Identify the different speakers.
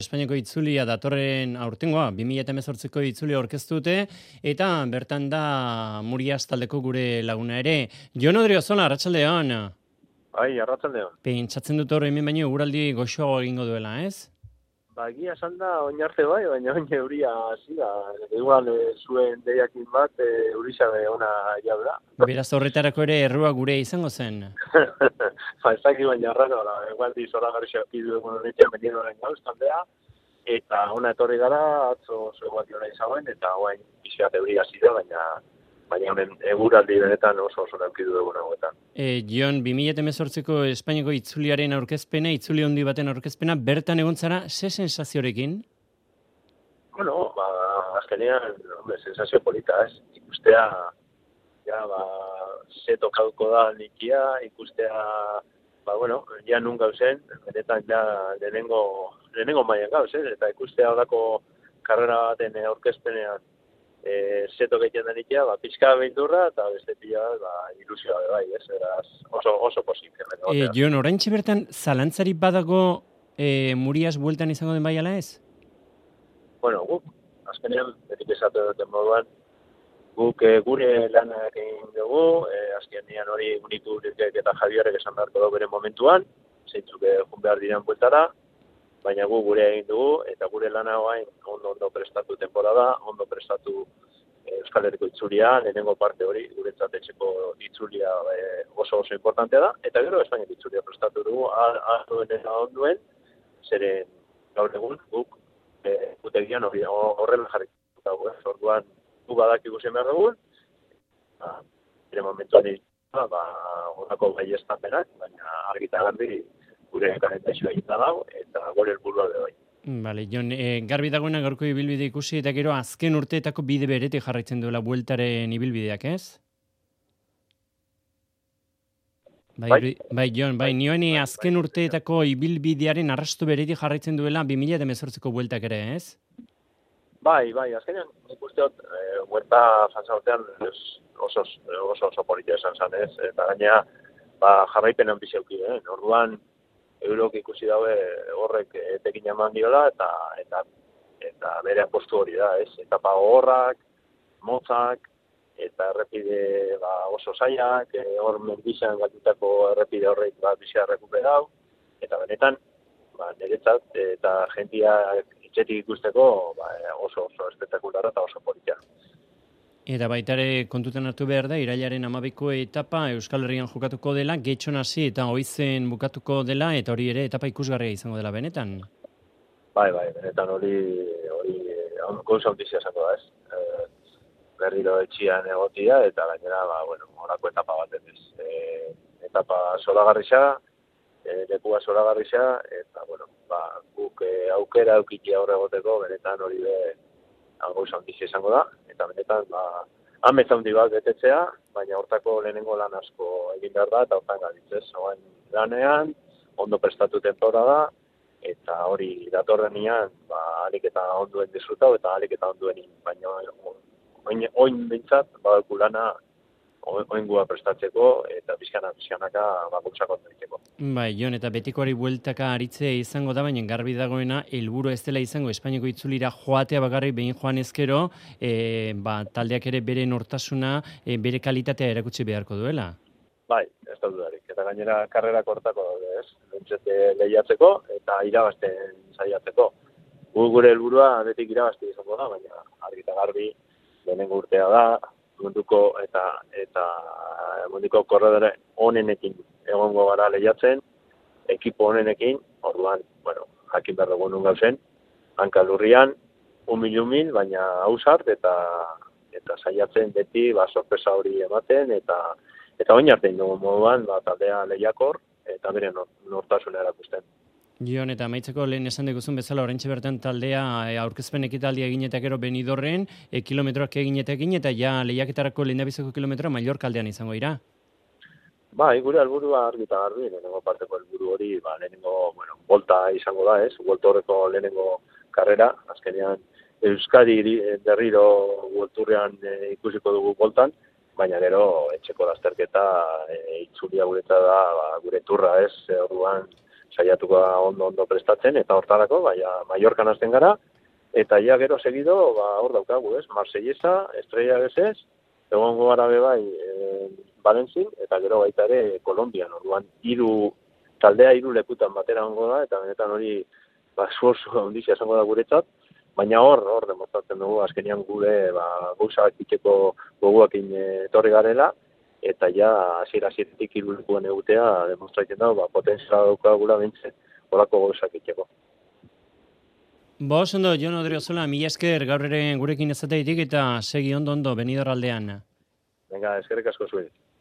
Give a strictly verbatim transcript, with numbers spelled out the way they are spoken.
Speaker 1: Espainiako itzulia datorren aurtengoa, bi mila hemezortziko itzulia aurkeztu dute, eta bertan da Murias taldeko gure laguna ere. Jon Odriozola, arratsaldeon.
Speaker 2: Bai, arratsaldeon.
Speaker 1: Pentsatzen dut hor hemen baino eguraldi goxoago egingo duela, ez?
Speaker 2: Ba, egia esan da, oin arte bai, baina oin euria hasi da. Igual e, zuen deiakin bat, e, eurisabe ona jaura.
Speaker 1: Beraz horretarako ere errua gure izango zen.
Speaker 2: Ba, ez dakit baina arraro, igual di zoragarri xapidu egun honetxean benien horrein gauz taldea, eta ona etorri gara, atzo zueguak jona izagoen, eta guain pixkat euria hasi da, baina baina honen eguraldi benetan oso oso naukidu egun hauetan.
Speaker 1: E, Jon, bi mila hemezortziko Espainiako itzuliaren aurkezpena, itzuli handi baten aurkezpena, bertan egon zara, ze sensaziorekin?
Speaker 2: Bueno, ba, azkenean, hombre, sensazio polita, ez? Ikustea, ja, ba, ze tokauko da nikia, ikustea, ba, bueno, ja nun gauzen, benetan ja lehenengo, lehenengo maian gauz, ez? Eta ikustea horako karrera baten aurkezpenean, E, zeto gehien denikia, ba, pixka behinturra, eta beste pila, ba, ilusioa bai, ez, eraz, oso, oso posible.
Speaker 1: E, Jon, oraintxe bertan, zalantzarik badago e, Murias bueltan izango den bai ala ez?
Speaker 2: Bueno, guk, azkenean, betik esatu duten moduan, guk e, gure lanak egin dugu, e, azkenean hori unitu eta Javierrek esan beharko dugu bere momentuan, zeintzuk egun behar diren bueltara, baina gu gure egin dugu, eta gure lana guain ondo ondo prestatu temporada, ondo prestatu e, Euskal Herriko itzulia, lehenengo parte hori, guretzat etxeko itzulia e, oso oso importantea da, eta gero Espainiak itzulia prestatu dugu, alduen eta onduen, zeren gaur egun guk e, gutegian hori horrela jarri dugu, ez, orduan gu badak ikusen behar dugu, ba, ere momentuan ba, ba, horako bai estapenak, baina argita garbi, gure kalentazioa egin da dago, eta gure helburua da bai.
Speaker 1: Bale, Jon, e, garbi dagoena gaurko ibilbide ikusi, eta gero azken urteetako bide beretik jarraitzen duela bueltaren ibilbideak, ez? Bai, bai, bai Jon, bai, bai nioeni bai, azken bai, urteetako ibilbidearen arrastu beretik jarraitzen duela bi mila hemezortziko bueltak ere, ez?
Speaker 2: Bai, bai, azkenean, nik usteot, e, buelta zantzautean oso oso oso politia esan zan, ez? Eta gainea, ba, jarraipen hanbiz euki, eh? Orduan, Eurok ikusi daue horrek etekin eman diola eta eta eta bere apostu hori da, ez? Etapa gogorrak, motzak eta errepide ba, oso zailak, hor e, mendizan gatutako errepide horrek ba bizia rekuperau eta benetan ba niretzat eta jentia etxetik ikusteko ba, oso oso espektakularra eta oso politia.
Speaker 1: Eta baita ere kontutan hartu behar da, irailaren hamabiko etapa Euskal Herrian jokatuko dela, Getxon hasi eta Oizen bukatuko dela, eta hori ere etapa ikusgarria izango dela benetan.
Speaker 2: Bai, bai, benetan hori hori gauza handizia izango da, ez? E, berriro etxian egotia, eta gainera, ba, bueno, horako etapa bat ez. E, etapa zoragarrisa, e, lekua zoragarrisa, eta, bueno, ba, guk e, aukera aukitia horre egoteko, benetan hori be gauza handizia izango da, eta benetan, ba, amets handi bat betetzea, baina hortako lehenengo lan asko egin behar da, eta hortan gaditzez, oan lanean, ondo prestatu temporada, eta hori datorrenean, ba, alik eta onduen disfrutau, eta alik eta onduen, baina oin, oin bintzat, badauku lana, oingua prestatzeko, eta bizkana, bizkanaka, bakuntzako ondoriteko.
Speaker 1: Bai, Jon, eta betikoari bueltaka aritzea izango da, baina garbi dagoena, helburu ez dela izango Espainiako itzulira joatea bakarrik behin joan ezkero, e, ba, taldeak ere bere nortasuna, e, bere kalitatea erakutsi beharko duela.
Speaker 2: Bai, ez da dudarik. Eta gainera karrera kortako daude, ez? Bentsete lehiatzeko eta irabazten saiatzeko. Gu gure helburua betik irabazte izango da, baina argita garbi lehenengo urtea da, munduko eta eta munduko korredore onenekin egongo gara lehiatzen, ekipo onenekin, orduan, bueno, jakin behar dugu nun gauzen, hankalurrian, umil-umil, baina hausart, eta eta saiatzen beti, ba, sorpresa hori ematen, eta eta oin arte dugu moduan, ba, taldea lehiakor, eta bere nortasuna erakusten.
Speaker 1: Jon, eta amaitzeko lehen esan diguzun bezala, oraintxe bertan taldea e, aurkezpen ekitaldia egin eta gero Benidorren, e, kilometroak egin eta egin, eta ja lehiaketarako lehendabiziko kilometroa Mallorca aldean izango dira.
Speaker 2: Bai, gure helburua argi eta garbi, lehenengo parteko helburu hori, ba, lehenengo, bueno, volta izango da, ez? Volta horreko lehenengo karrera, azkenean Euskadi berriro volturrean e, ikusiko dugu voltan, baina gero etxeko lasterketa e, itzulia guretza da, ba, gure turra, ez? Orduan saiatuko ondo ondo prestatzen, eta hortarako, baina Mallorcan hasten gara, eta ja gero segido, ba, hor daukagu, ez? Marsellesa, Estrella Gezez, egongo gara bai e, Valentzin, eta gero baita ere Kolombian, orduan hiru taldea hiru lekutan batera egongo da, eta benetan hori ba, esforzu handizia esango da guretzat, baina hor, hor demostratzen dugu, azkenean gure ba, gauzak itxeko goguakin etorri garela, eta ja hasiera-hasieratik hiru lekuan egutea demostratzen da, ba, potentziala daukagula bentze, horako gauzak itxeko.
Speaker 1: Bo, ondo, Jon Odriozola, mila esker gaur ere gurekin ezateitik eta segi ondo ondo, Benidorm aldean.
Speaker 2: Venga, eskerrik asko zuei.